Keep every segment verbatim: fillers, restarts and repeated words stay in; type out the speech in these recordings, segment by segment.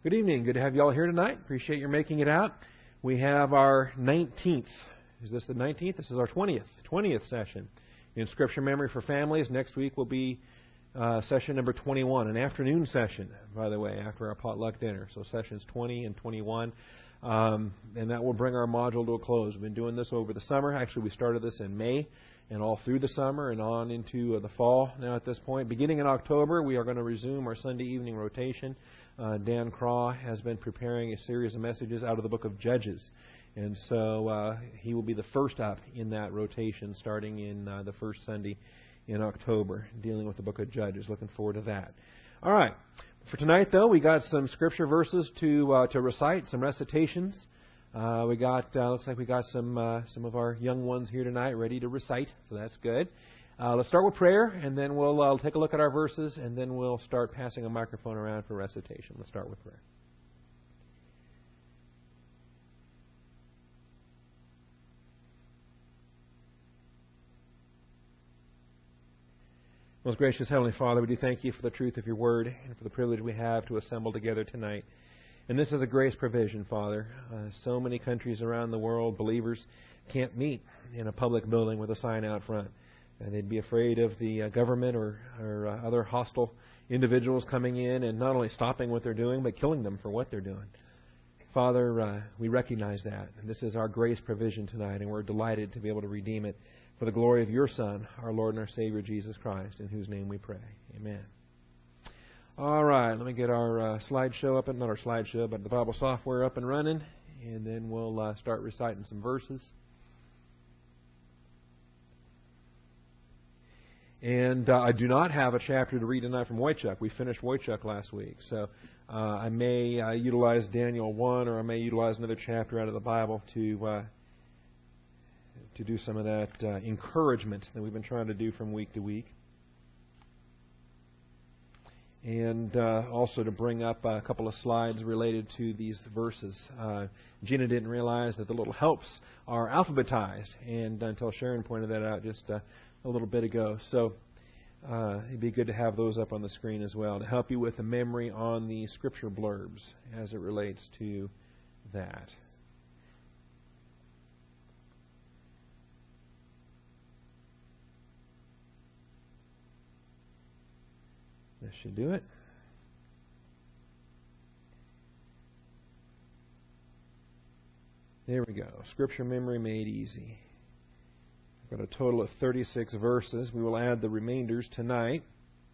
Good evening. Good to have you all here tonight. Appreciate your making it out. We have our nineteenth. Is this the nineteenth? This is our twentieth. twentieth session in Scripture Memory for Families. Next week will be uh, session number twenty-one, an afternoon session, by the way, after our potluck dinner. So sessions twenty and twenty-one. Um, and that will bring our module to a close. We've been doing this over the summer. Actually, we started this in May and all through the summer and on into uh, the fall now at this point. Beginning in October, we are going to resume our Sunday evening rotation. Uh, Dan Craw has been preparing a series of messages out of the book of Judges. And so uh, he will be the first up in that rotation starting in uh, the first Sunday in October, dealing with the book of Judges. Looking forward to that. All right. For tonight, though, we got some scripture verses to uh, to recite, some recitations. Uh, we got uh, looks like we got some uh, some of our young ones here tonight ready to recite, so that's good. Uh, let's start with prayer, and then we'll uh, take a look at our verses, and then we'll start passing a microphone around for recitation. Let's start with prayer. Most gracious Heavenly Father, we do thank you for the truth of your word and for the privilege we have to assemble together tonight. And this is a grace provision, Father. Uh, so many countries around the world, believers can't meet in a public building with a sign out front. Uh, they'd be afraid of the uh, government or, or uh, other hostile individuals coming in and not only stopping what they're doing, but killing them for what they're doing. Father, uh, we recognize that. And this is our grace provision tonight, and we're delighted to be able to redeem it for the glory of your Son, our Lord and our Savior, Jesus Christ, in whose name we pray. Amen. All right, let me get our uh, slideshow up, and not our slideshow, but the Bible software up and running, and then we'll uh, start reciting some verses. And uh, I do not have a chapter to read tonight from Wojciech. We finished Wojciech last week, so uh, I may uh, utilize Daniel one, or I may utilize another chapter out of the Bible to uh, to do some of that uh, encouragement that we've been trying to do from week to week. And uh, also to bring up a couple of slides related to these verses. Uh, Gina didn't realize that the little helps are alphabetized, and until Sharon pointed that out just uh, a little bit ago. So uh, it'd be good to have those up on the screen as well to help you with the memory on the scripture blurbs as it relates to that. This should do it. There we go. Scripture memory made easy. I've got a total of thirty-six verses. We will add the remainders tonight.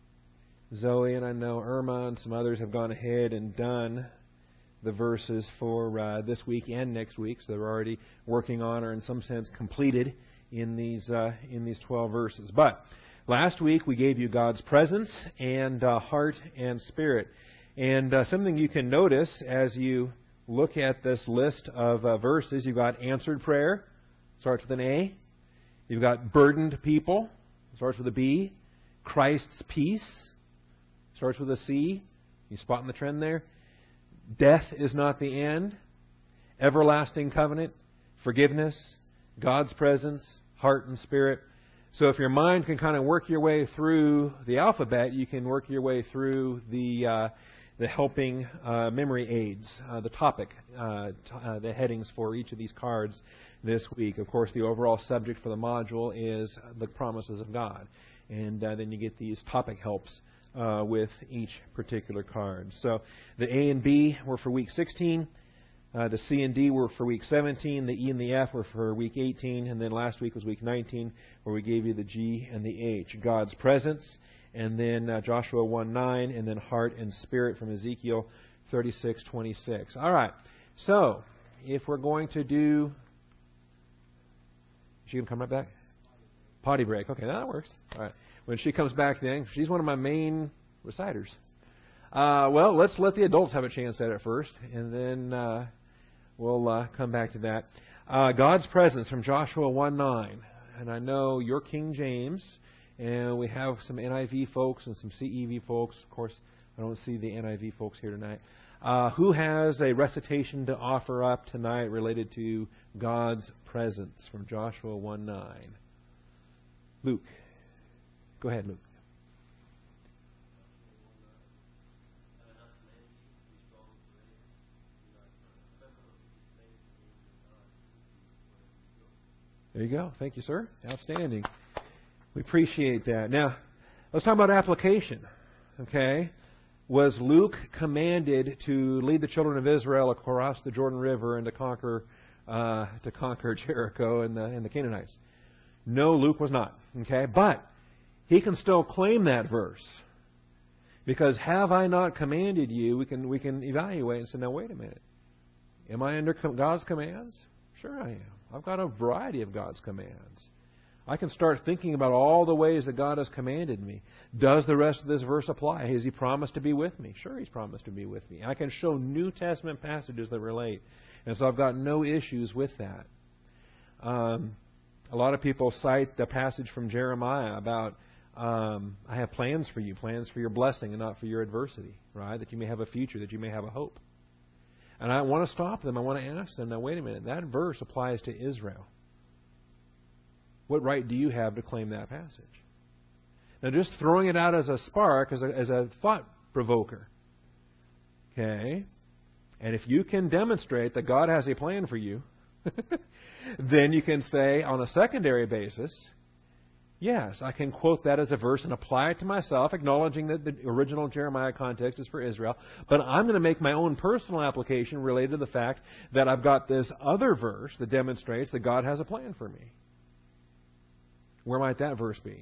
Zoe and I know Irma and some others have gone ahead and done the verses for uh, this week and next week, so they're already working on or in some sense completed in these uh, in these twelve verses. But last week we gave you God's presence and uh, heart and spirit. And uh, something you can notice as you look at this list of uh, verses, you've got answered prayer, starts with an A. You've got burdened people, starts with a B. Christ's peace, starts with a C. You spotting the trend there? Death is not the end. Everlasting covenant, forgiveness, God's presence, heart and spirit. So if your mind can kind of work your way through the alphabet, you can work your way through the uh, the helping uh, memory aids, uh, the topic, uh, t- uh, the headings for each of these cards this week. Of course, the overall subject for the module is the promises of God. And uh, then you get these topic helps uh, with each particular card. So the A and B were for week sixteen. Uh, the C and D were for week seventeen. The E and the F were for week eighteen. And then last week was week nineteen, where we gave you the G and the H. God's presence, and then uh, Joshua one nine, and then heart and spirit from Ezekiel thirty-six twenty-six. All right. So if we're going to do... Is she going to come right back? Potty break. Okay, that works. All right. When she comes back then, she's one of my main reciters. Uh, well, let's let the adults have a chance at it first, and then uh, we'll uh, come back to that. Uh, God's presence from Joshua one nine. And I know you're King James, and we have some N I V folks and some C E V folks. Of course, I don't see the N I V folks here tonight. Uh, who has a recitation to offer up tonight related to God's presence from Joshua one nine? Luke. Go ahead, Luke. There you go. Thank you, sir. Outstanding. We appreciate that. Now, let's talk about application. Okay? Was Luke commanded to lead the children of Israel across the Jordan River and to conquer uh, to conquer Jericho and the, and the Canaanites? No, Luke was not. Okay? But he can still claim that verse. Because have I not commanded you, we can we can evaluate and say, now wait a minute. Am I under God's commands? Sure I am. I've got a variety of God's commands. I can start thinking about all the ways that God has commanded me. Does the rest of this verse apply? Has He promised to be with me? Sure, He's promised to be with me. I can show New Testament passages that relate. And so I've got no issues with that. Um, a lot of people cite the passage from Jeremiah about, um, I have plans for you, plans for your blessing and not for your adversity, right? That you may have a future, that you may have a hope. And I want to stop them. I want to ask them, now wait a minute, that verse applies to Israel. What right do you have to claim that passage? Now just throwing it out as a spark, as a, as a thought provoker. Okay? And if you can demonstrate that God has a plan for you, then you can say on a secondary basis, yes, I can quote that as a verse and apply it to myself, acknowledging that the original Jeremiah context is for Israel. But I'm going to make my own personal application related to the fact that I've got this other verse that demonstrates that God has a plan for me. Where might that verse be?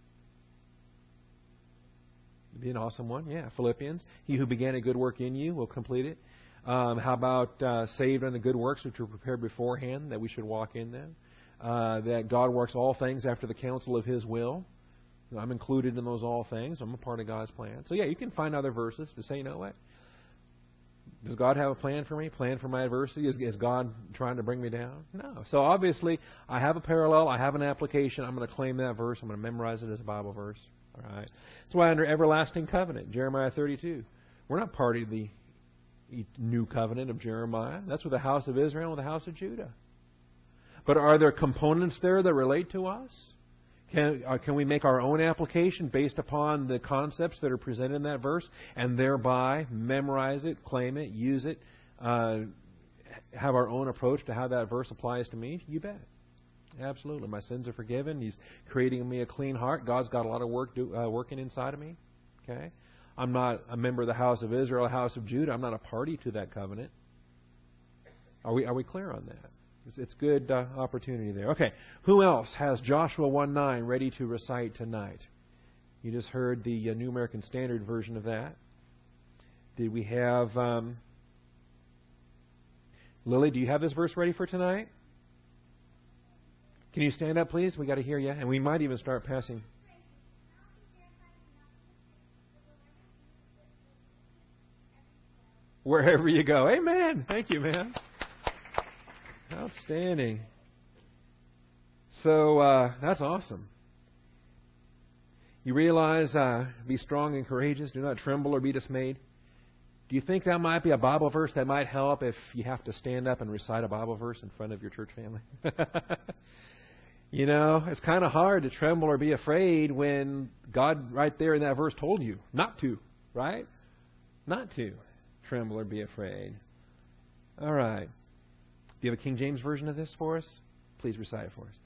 It'd be an awesome one. Yeah, Philippians. He who began a good work in you will complete it. Um, how about uh, saved unto good works which were prepared beforehand, that we should walk in them? Uh, that God works all things after the counsel of His will. I'm included in those all things. I'm a part of God's plan. So yeah, you can find other verses to say, you know what? Does God have a plan for me? Plan for my adversity? Is, is God trying to bring me down? No. So obviously, I have a parallel. I have an application. I'm going to claim that verse. I'm going to memorize it as a Bible verse. All right. That's why under everlasting covenant, Jeremiah thirty-two, we're not part of the new covenant of Jeremiah. That's with the house of Israel and the house of Judah. But are there components there that relate to us? Can, uh, can we make our own application based upon the concepts that are presented in that verse and thereby memorize it, claim it, use it, uh, have our own approach to how that verse applies to me? You bet. Absolutely. My sins are forgiven. He's creating in me a clean heart. God's got a lot of work do, uh, working inside of me. Okay. I'm not a member of the house of Israel, house of Judah. I'm not a party to that covenant. Are we, are we clear on that? It's, it's good uh, opportunity there. Okay, who else has Joshua one nine ready to recite tonight? You just heard the uh, New American Standard version of that. Did we have... Um, Lily, do you have this verse ready for tonight? Can you stand up, please? We got to hear you. And we might even start passing... Wherever you go. Amen. Thank you, man. Outstanding. So uh, that's awesome. You realize, uh, be strong and courageous. Do not tremble or be dismayed. Do you think that might be a Bible verse that might help if you have to stand up and recite a Bible verse in front of your church family? You know, it's kind of hard to tremble or be afraid when God right there in that verse told you not to, right? Not to tremble or be afraid. All right. Do you have a King James version of this for us? Please recite it for us.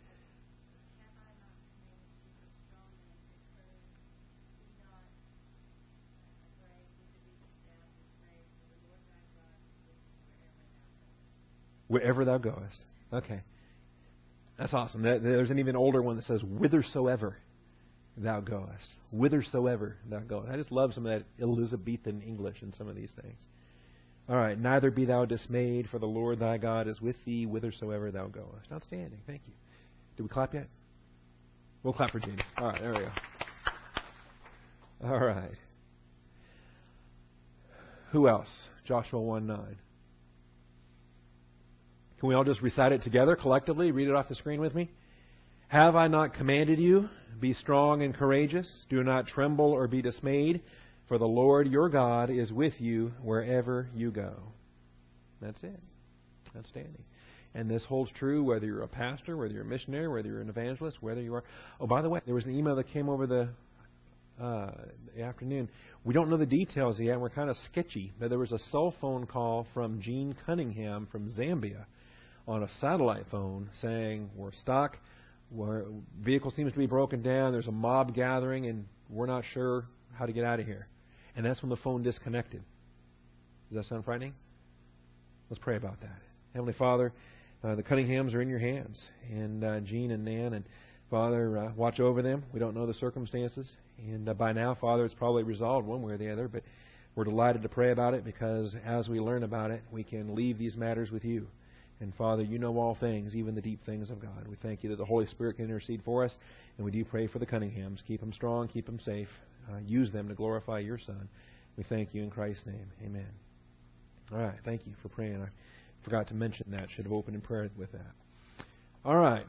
Wherever thou goest. Okay. That's awesome. There's an even older one that says, whithersoever thou goest. Whithersoever thou goest. I just love some of that Elizabethan English in some of these things. All right. Neither be thou dismayed, for the Lord thy God is with thee whithersoever thou goest. Outstanding. Thank you. Did we clap yet? We'll clap for Jamie. All right. There we go. All right. Who else? Joshua one nine. Can we all just recite it together collectively? Read it off the screen with me. Have I not commanded you? Be strong and courageous. Do not tremble or be dismayed, for the Lord your God is with you wherever you go. That's it. Outstanding. And this holds true whether you're a pastor, whether you're a missionary, whether you're an evangelist, whether you are... Oh, by the way, there was an email that came over the, uh, the afternoon. We don't know the details yet. We're kind of sketchy. But there was a cell phone call from Gene Cunningham from Zambia on a satellite phone saying, we're stuck, our vehicle seems to be broken down, there's a mob gathering, and we're not sure how to get out of here. And that's when the phone disconnected. Does that sound frightening? Let's pray about that. Heavenly Father, uh, the Cunninghams are in your hands. And uh, Jean and Nan, and Father, uh, watch over them. We don't know the circumstances. And uh, by now, Father, it's probably resolved one way or the other. But we're delighted to pray about it, because as we learn about it, we can leave these matters with you. And Father, you know all things, even the deep things of God. We thank you that the Holy Spirit can intercede for us. And we do pray for the Cunninghams. Keep them strong, keep them safe. Uh, use them to glorify your Son. We thank you in Christ's name. Amen. All right. Thank you for praying. I forgot to mention that. Should have opened in prayer with that. All right.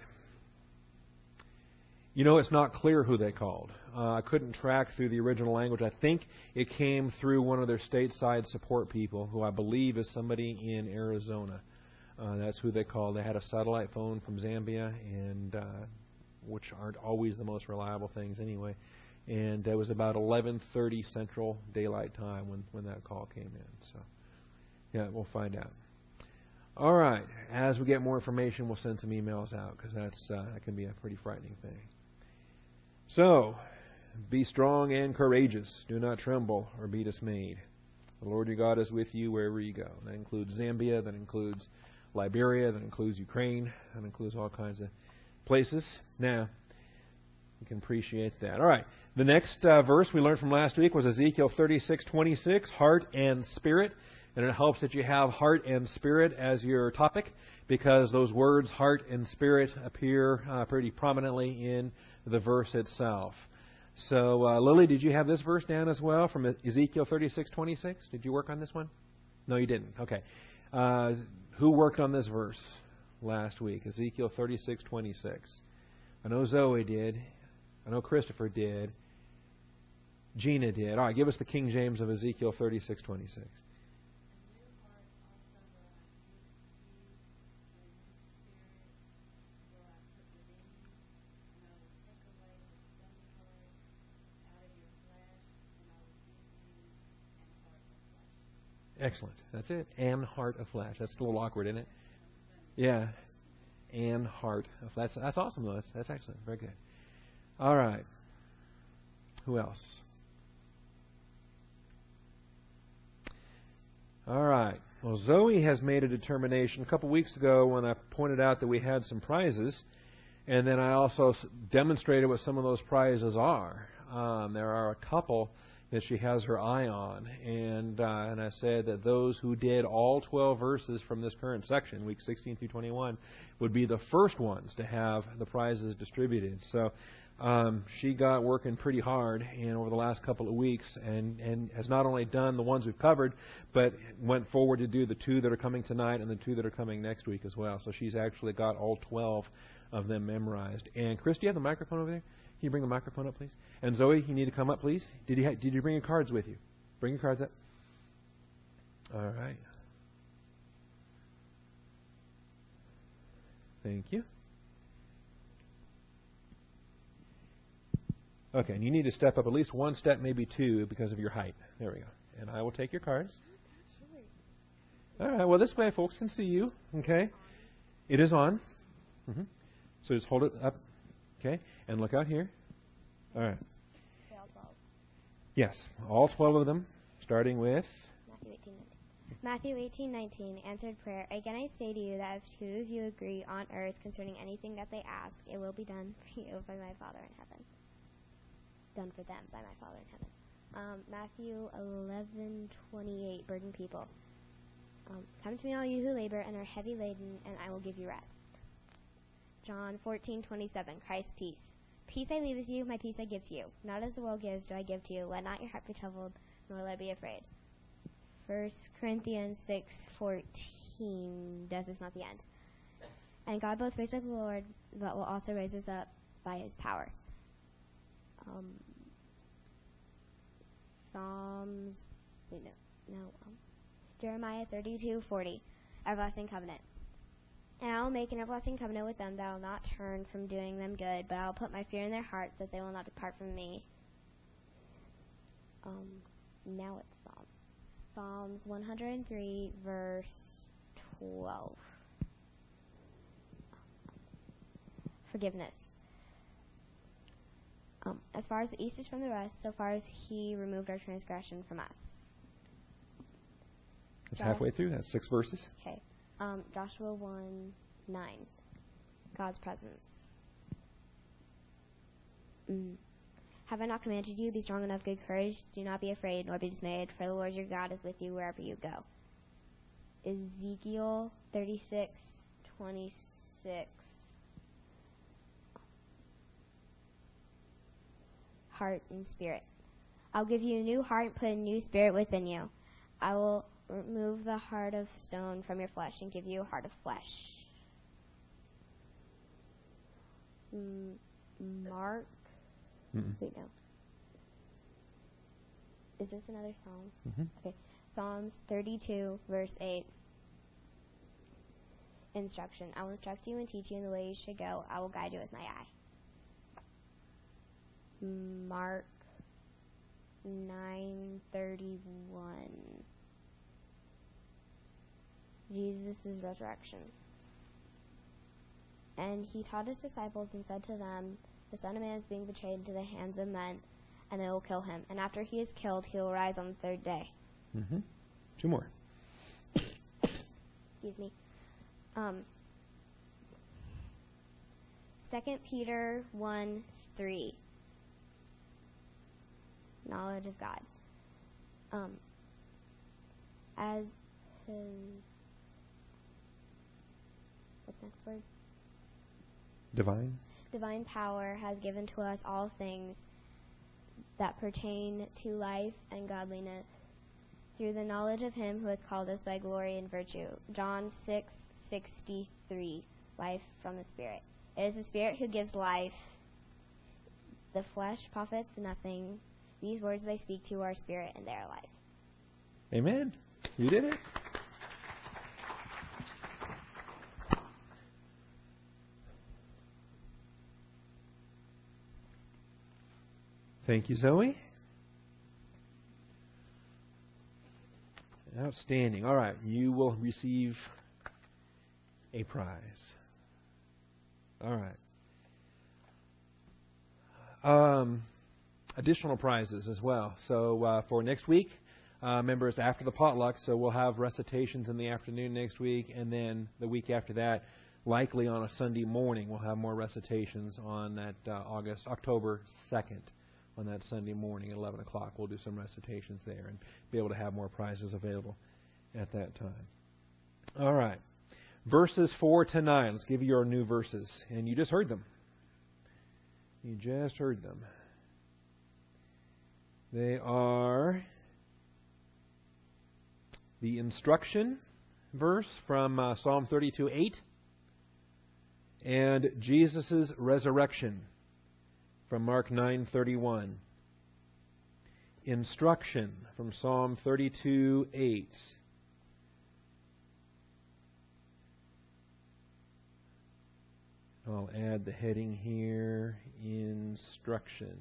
You know, it's not clear who they called. Uh, I couldn't track through the original language. I think it came through one of their stateside support people, who I believe is somebody in Arizona. Uh, that's who they called. They had a satellite phone from Zambia, and uh, which aren't always the most reliable things anyway. And it was about eleven thirty Central Daylight Time when, when that call came in. So, yeah, we'll find out. All right. As we get more information, we'll send some emails out, because that's uh, that can be a pretty frightening thing. So, be strong and courageous. Do not tremble or be dismayed. The Lord your God is with you wherever you go. That includes Zambia. That includes Liberia. That includes Ukraine. That includes all kinds of places. Now, you can appreciate that. All right. The next uh, verse we learned from last week was Ezekiel thirty-six twenty-six, heart and spirit. And it helps that you have heart and spirit as your topic, because those words, heart and spirit, appear uh, pretty prominently in the verse itself. So, uh, Lily, did you have this verse down as well from Ezekiel thirty-six twenty-six? Did you work on this one? No, you didn't. Okay. Uh, who worked on this verse last week? Ezekiel thirty-six twenty-six. I know Zoe did. I know Christopher did. Gina did. All right, give us the King James of Ezekiel thirty-six twenty-six. Excellent. That's it. And heart of flesh. That's a little awkward, isn't it? Yeah. And heart of flesh. That's, that's awesome, though. That's, that's excellent. Very good. All right. Who else? All right. Well, Zoe has made a determination a couple weeks ago when I pointed out that we had some prizes, and then I also demonstrated what some of those prizes are. Um, there are a couple that she has her eye on, and uh, and I said that those who did all twelve verses from this current section, week sixteen through twenty-one, would be the first ones to have the prizes distributed. So um, she got working pretty hard and over the last couple of weeks, and, and has not only done the ones we've covered, but went forward to do the two that are coming tonight and the two that are coming next week as well. So she's actually got all twelve of them memorized. And Chris, do you have the microphone over there? Can you bring the microphone up, please? And Zoe, you need to come up, please. Did you ha- did you bring your cards with you? Bring your cards up. All right. Thank you. Okay, and you need to step up at least one step, maybe two, because of your height. There we go. And I will take your cards. All right. Well, this way folks can see you. Okay. It is on. Mm-hmm. So just hold it up. Okay, and look out here. All right. Yes, all twelve of them, starting with Matthew eighteen nineteen. Matthew eighteen nineteen, answered prayer. Again, I say to you that if two of you agree on earth concerning anything that they ask, it will be done for you by my Father in heaven. Done for them by my Father in heaven. Um, Matthew eleven twenty-eight, burdened people. Um, Come to me, all you who labor and are heavy laden, and I will give you rest. John fourteen twenty-seven, Christ's peace. Peace I leave with you, my peace I give to you. Not as the world gives do I give to you. Let not your heart be troubled, nor let be afraid. First Corinthians six fourteen, death is not the end. And God both raised up the Lord, but will also raise us up by his power. Um, Psalms, wait, no, no, um, Jeremiah thirty-two forty, everlasting covenant. And I will make an everlasting covenant with them that will not turn from doing them good, but I will put my fear in their hearts that they will not depart from me. Um, now it's Psalms. Psalms one hundred three, verse twelve. forgiveness. Um, as far as the east is from the west, so far as he removed our transgression from us. It's halfway through. That's six verses. Okay. Um, Joshua one nine. God's presence. Mm. Have I not commanded you, be strong and of good courage? Do not be afraid, nor be dismayed, for the Lord your God is with you wherever you go. Ezekiel thirty-six twenty-six. Heart and spirit. I'll give you a new heart and put a new spirit within you. I will remove the heart of stone from your flesh and give you a heart of flesh. Mm, Mark. Mm-mm. Wait, no. Is this another Psalms? Mm-hmm. Okay. Psalms thirty-two, verse eight. Instruction. I will instruct you and teach you in the way you should go. I will guide you with my eye. Mark nine thirty-one. Jesus' resurrection. And he taught his disciples and said to them, the Son of Man is being betrayed into the hands of men, and they will kill him. And after he is killed, he will rise on the third day. Mm-hmm. Two more. Excuse me. Um, Second Peter one three. Knowledge of God. Um, as his... What's the next word? Divine. Divine power has given to us all things that pertain to life and godliness through the knowledge of him who has called us by glory and virtue. John six sixty-three. Life from the Spirit. It is the Spirit who gives life. The flesh profits nothing. These words they speak to are spirit and they are life. Amen. You did it. Thank you, Zoe. Outstanding. All right. You will receive a prize. All right. Um, additional prizes as well. So uh, for next week, uh, remember it's after the potluck, so we'll have recitations in the afternoon next week, and then the week after that, likely on a Sunday morning, we'll have more recitations on that uh, August, October second. On that Sunday morning at eleven o'clock, we'll do some recitations there and be able to have more prizes available at that time. All right. Verses four to nine. Let's give you our new verses. And you just heard them. You just heard them. They are the instruction verse from uh, Psalm thirty-two eight and Jesus' resurrection from Mark nine thirty-one. Instruction from Psalm thirty-two eight. I'll add the heading here, instruction.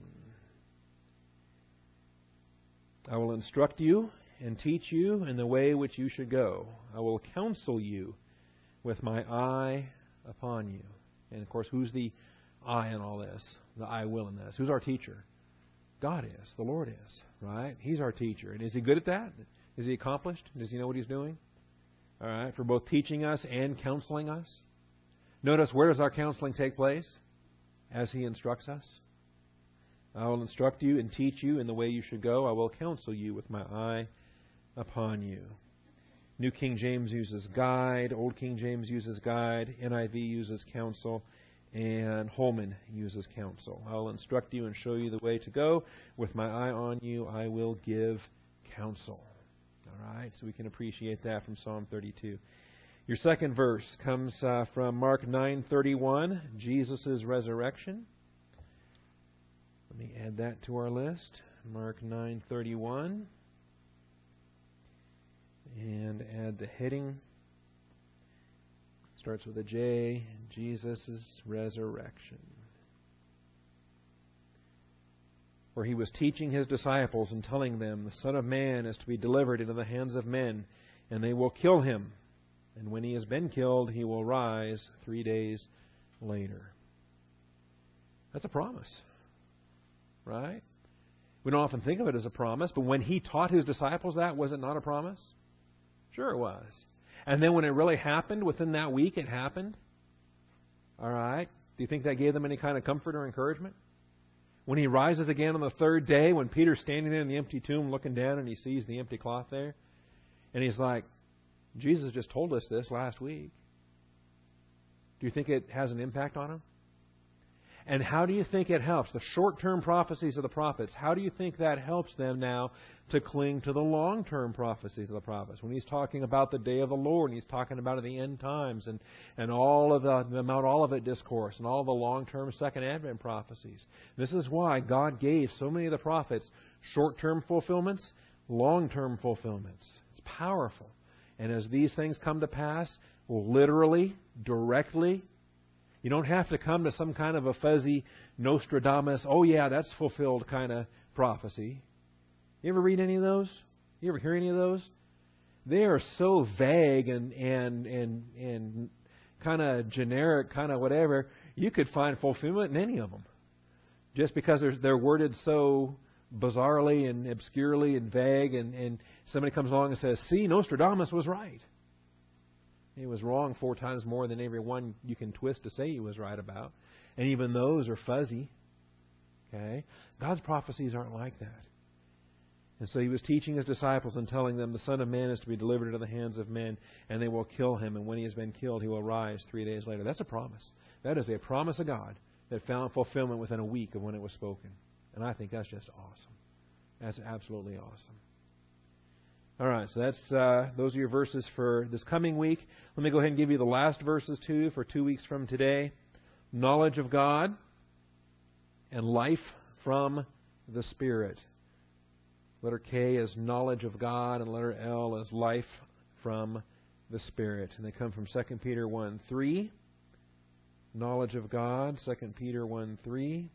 I will instruct you and teach you in the way which you should go. I will counsel you with my eye upon you. And of course, who's the I in all this? The I will in this. Who's our teacher? God is. The Lord is. Right? He's our teacher. And is He good at that? Is He accomplished? Does He know what He's doing? All right. For both teaching us and counseling us. Notice, where does our counseling take place? As He instructs us. I will instruct you and teach you in the way you should go. I will counsel you with my eye upon you. New King James uses guide. Old King James uses guide. N I V uses counsel. And Holman uses counsel. I will instruct you and show you the way to go. With my eye on you, I will give counsel. All right, so we can appreciate that from Psalm thirty-two. Your second verse comes uh, from Mark nine thirty-one, Jesus' resurrection. Let me add that to our list. Mark nine thirty-one. And add the heading. Starts with a J, Jesus' resurrection. Where He was teaching His disciples and telling them, the Son of Man is to be delivered into the hands of men, and they will kill Him. And when He has been killed, He will rise three days later. That's a promise. Right? We don't often think of it as a promise, but when He taught His disciples that, was it not a promise? Sure it was. And then when it really happened, within that week it happened. All right? Do you think that gave them any kind of comfort or encouragement? When He rises again on the third day, when Peter's standing there in the empty tomb looking down and he sees the empty cloth there, and he's like, Jesus just told us this last week. Do you think it has an impact on him? And how do you think it helps? The short-term prophecies of the prophets, how do you think that helps them now to cling to the long-term prophecies of the prophets? When He's talking about the day of the Lord, and He's talking about the end times, and, and all of the, the Mount Olivet discourse, and all the long-term Second Advent prophecies. This is why God gave so many of the prophets short-term fulfillments, long-term fulfillments. It's powerful. And as these things come to pass, literally, directly, you don't have to come to some kind of a fuzzy Nostradamus, oh yeah, that's fulfilled kind of prophecy. You ever read any of those? You ever hear any of those? They are so vague and and and and kind of generic, kind of whatever. You could find fulfillment in any of them, just because they're they're worded so bizarrely and obscurely and vague. And, and somebody comes along and says, "See, Nostradamus was right. He was wrong four times more than every one you can twist to say he was right about." And even those are fuzzy. Okay? God's prophecies aren't like that. And so He was teaching His disciples and telling them the Son of Man is to be delivered into the hands of men, and they will kill Him, and when He has been killed, He will rise three days later. That's a promise. That is a promise of God that found fulfillment within a week of when it was spoken. And I think that's just awesome. That's absolutely awesome. All right, so that's uh, those are your verses for this coming week. Let me go ahead and give you the last verses, too, for two weeks from today. Knowledge of God and life from the Spirit. Letter K is knowledge of God, and letter L is life from the Spirit. And they come from Second Peter one three. Knowledge of God, Second Peter one three.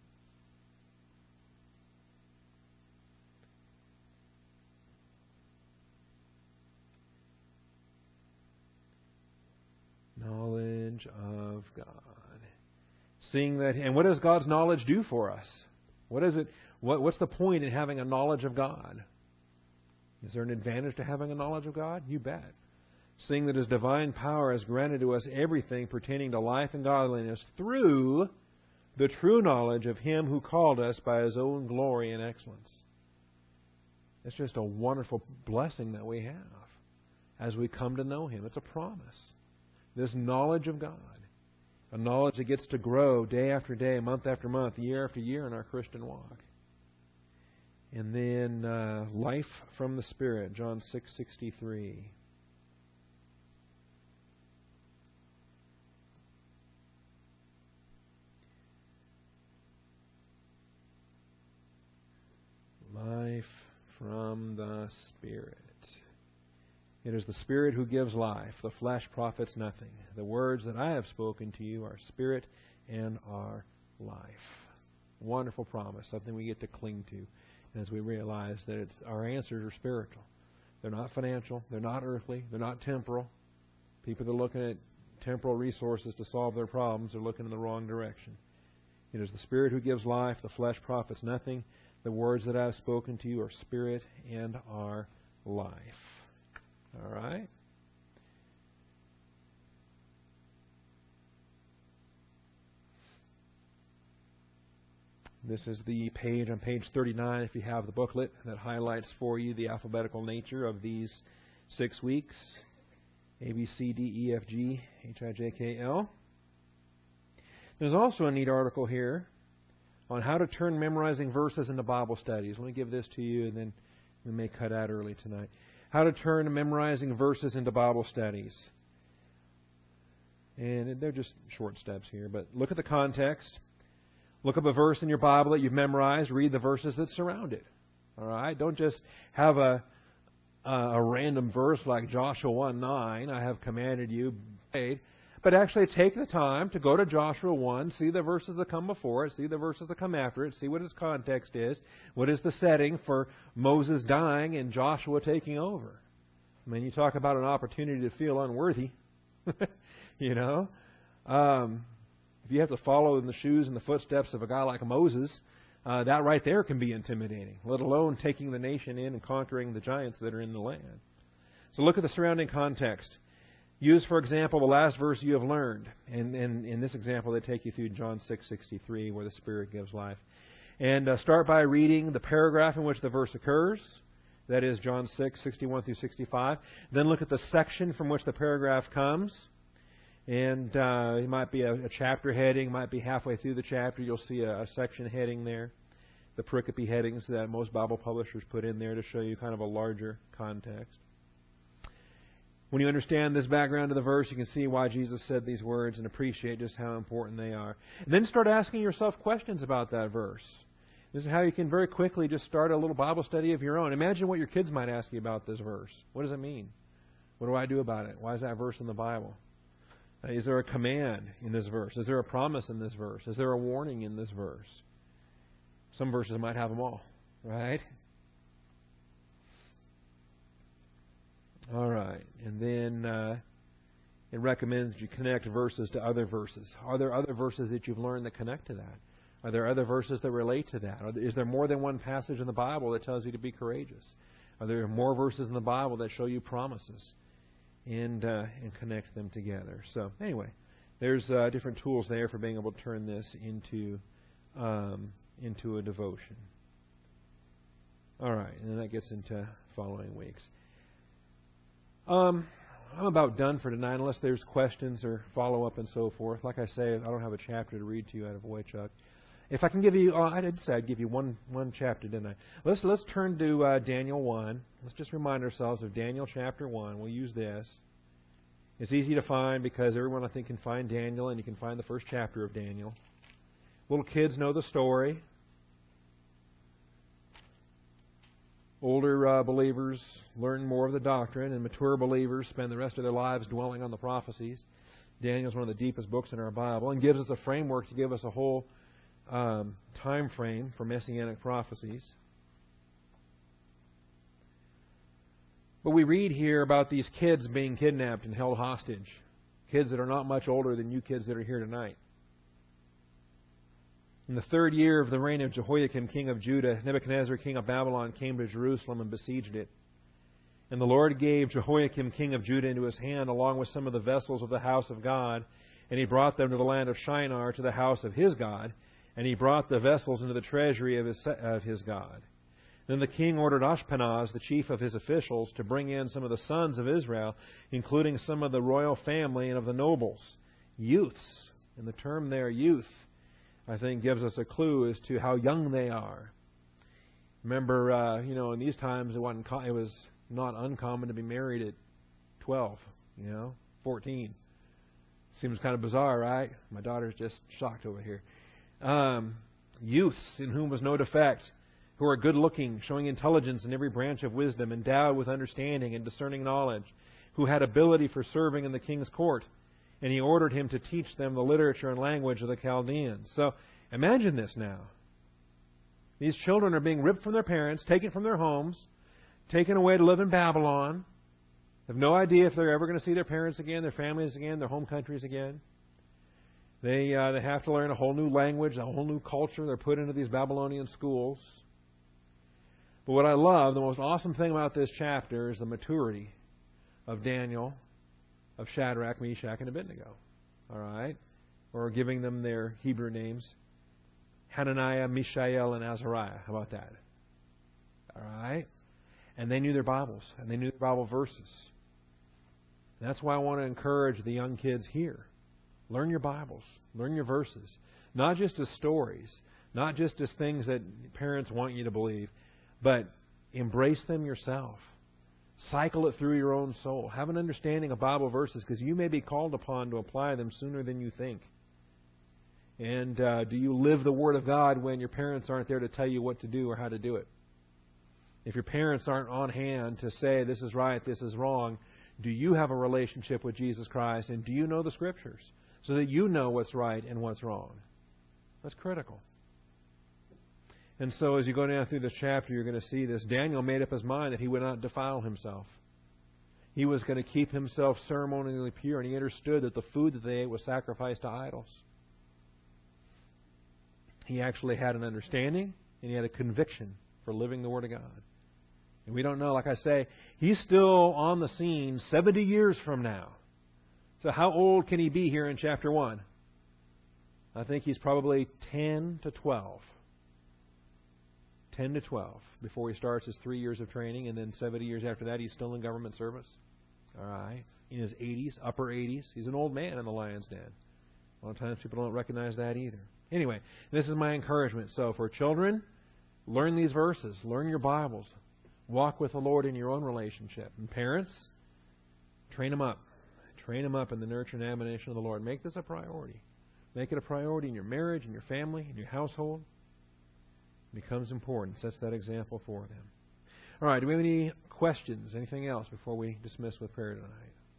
Knowledge of God. Seeing that, and what does God's knowledge do for us? What is it? What, what's the point in having a knowledge of God? Is there an advantage to having a knowledge of God? You bet. Seeing that His divine power has granted to us everything pertaining to life and godliness through the true knowledge of Him who called us by His own glory and excellence. It's just a wonderful blessing that we have as we come to know Him. It's a promise. This knowledge of God, a knowledge that gets to grow day after day, month after month, year after year in our Christian walk. And then uh, life from the Spirit, John six sixty-three. Life from the Spirit. It is the Spirit who gives life. The flesh profits nothing. The words that I have spoken to you are spirit and are life. Wonderful promise, something we get to cling to as we realize that it's, our answers are spiritual. They're not financial. They're not earthly. They're not temporal. People that are looking at temporal resources to solve their problems are looking in the wrong direction. It is the Spirit who gives life. The flesh profits nothing. The words that I have spoken to you are spirit and are life. All right? This is the page on page thirty-nine, if you have the booklet, that highlights for you the alphabetical nature of these six weeks. A, B, C, D, E, F, G, H, I, J, K, L. There's also a neat article here on how to turn memorizing verses into Bible studies. Let me give this to you, and then we may cut out early tonight. How to turn memorizing verses into Bible studies. And they're just short steps here, but look at the context. Look up a verse in your Bible that you've memorized. Read the verses that surround it. All right? Don't just have a a, a random verse like Joshua one nine, I have commanded you, but actually take the time to go to Joshua one, see the verses that come before it, see the verses that come after it, see what its context is, what is the setting for Moses dying and Joshua taking over. I mean, you talk about an opportunity to feel unworthy, you know. Um, If you have to follow in the shoes and the footsteps of a guy like Moses, uh, that right there can be intimidating, let alone taking the nation in and conquering the giants that are in the land. So look at the surrounding context. Use, for example, the last verse you have learned. And, and in this example, they take you through John six sixty-three, where the Spirit gives life. And uh, start by reading the paragraph in which the verse occurs. That is John six sixty-one through sixty-five. Then look at the section from which the paragraph comes. And uh, it might be a, a chapter heading, might be halfway through the chapter. You'll see a, a section heading there. The pericope headings that most Bible publishers put in there to show you kind of a larger context. When you understand this background of the verse, you can see why Jesus said these words and appreciate just how important they are. And then start asking yourself questions about that verse. This is how you can very quickly just start a little Bible study of your own. Imagine what your kids might ask you about this verse. What does it mean? What do I do about it? Why is that verse in the Bible? Uh, is there a command in this verse? Is there a promise in this verse? Is there a warning in this verse? Some verses might have them all, right? All right. And then uh, it recommends you connect verses to other verses. Are there other verses that you've learned that connect to that? Are there other verses that relate to that? There, is there more than one passage in the Bible that tells you to be courageous? Are there more verses in the Bible that show you promises? And, uh, and connect them together. So anyway, there's uh, different tools there for being able to turn this into um, into a devotion. All right, and then that gets into following weeks. Um, I'm about done for tonight, unless there's questions or follow-up and so forth. Like I say, I don't have a chapter to read to you out of Wojciech. If I can give you, oh, I did say I'd give you one one chapter, didn't I? Let's let's turn to uh, Daniel one. Let's just remind ourselves of Daniel chapter one. We'll use this. It's easy to find because everyone, I think, can find Daniel, and you can find the first chapter of Daniel. Little kids know the story. Older uh, believers learn more of the doctrine, and mature believers spend the rest of their lives dwelling on the prophecies. Daniel is one of the deepest books in our Bible and gives us a framework to give us a whole um, time frame for messianic prophecies. But we read here about these kids being kidnapped and held hostage. Kids that are not much older than you kids that are here tonight. In the third year of the reign of Jehoiakim, king of Judah, Nebuchadnezzar, king of Babylon, came to Jerusalem and besieged it. And the Lord gave Jehoiakim, king of Judah, into his hand, along with some of the vessels of the house of God. And he brought them to the land of Shinar, to the house of his God. And he brought the vessels into the treasury of his, of his God. Then the king ordered Ashpenaz, the chief of his officials, to bring in some of the sons of Israel, including some of the royal family and of the nobles. Youths. And the term there, youth, I think gives us a clue as to how young they are. Remember, uh, you know, in these times it wasn't it was not uncommon to be married at twelve, you know, fourteen. Seems kind of bizarre, right? My daughter's just shocked over here. Um, youths in whom was no defect, who are good-looking, showing intelligence in every branch of wisdom, endowed with understanding and discerning knowledge, who had ability for serving in the king's court. And he ordered him to teach them the literature and language of the Chaldeans. So imagine this now. These children are being ripped from their parents, taken from their homes, taken away to live in Babylon. Have no idea if they're ever going to see their parents again, their families again, their home countries again. They uh, they have to learn a whole new language, a whole new culture. They're put into these Babylonian schools. But what I love, the most awesome thing about this chapter is the maturity of Daniel, of Shadrach, Meshach, and Abednego. All right? Or giving them their Hebrew names. Hananiah, Mishael, and Azariah. How about that? All right? And they knew their Bibles. And they knew their Bible verses. And that's why I want to encourage the young kids here. Learn your Bibles. Learn your verses. Not just as stories. Not just as things that parents want you to believe. But embrace them yourself. Cycle it through your own soul. Have an understanding of Bible verses, because you may be called upon to apply them sooner than you think. And uh, do you live the Word of God when your parents aren't there to tell you what to do or how to do it? If your parents aren't on hand to say this is right, this is wrong, do you have a relationship with Jesus Christ, and do you know the Scriptures so that you know what's right and what's wrong? That's critical. And so as you go down through this chapter, you're going to see this. Daniel made up his mind that he would not defile himself. He was going to keep himself ceremonially pure, and he understood that the food that they ate was sacrificed to idols. he actually had an understanding and he had a conviction for living the Word of God. And we don't know, like I say, he's still on the scene seventy years from now. So how old can he be here in chapter one? I think he's probably ten to twelve. ten to twelve before he starts his three years of training, and then seventy years after that he's still in government service. All right. In his eighties, upper eighties. He's an old man in the lion's den. A lot of times people don't recognize that either. Anyway, this is my encouragement. So for children, learn these verses. Learn your Bibles. Walk with the Lord in your own relationship. And parents, train them up. Train them up in the nurture and admonition of the Lord. Make this a priority. Make it a priority in your marriage, in your family, in your household. It becomes important. Sets that example for them. All right, do we have any questions? Anything else before we dismiss with prayer tonight?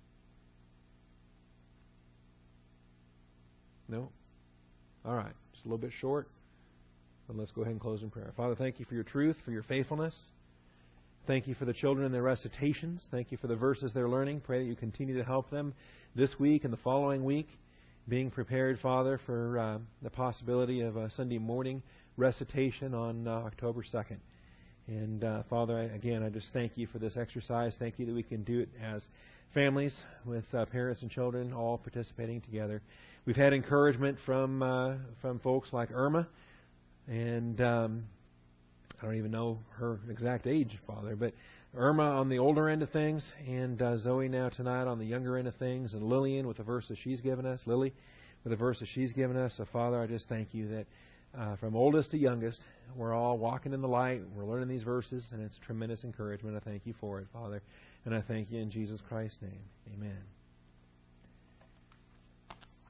No? All right. Just a little bit short, but let's go ahead and close in prayer. Father, thank you for your truth, for your faithfulness. Thank you for the children and their recitations. Thank you for the verses they're learning. Pray that you continue to help them this week and the following week, being prepared, Father, for uh, the possibility of a Sunday morning recitation on uh, October second. And, uh, Father, I, again, I just thank you for this exercise. Thank you that we can do it as families with uh, parents and children all participating together. We've had encouragement from uh, from folks like Irma, and um, I don't even know her exact age, Father, but Irma on the older end of things, and uh, Zoe now tonight on the younger end of things, and Lillian with the verses she's given us, Lily with the verses she's given us. So, Father, I just thank you that uh, from oldest to youngest, we're all walking in the light, we're learning these verses, and it's tremendous encouragement. I thank you for it, Father, and I thank you in Jesus Christ's name. Amen.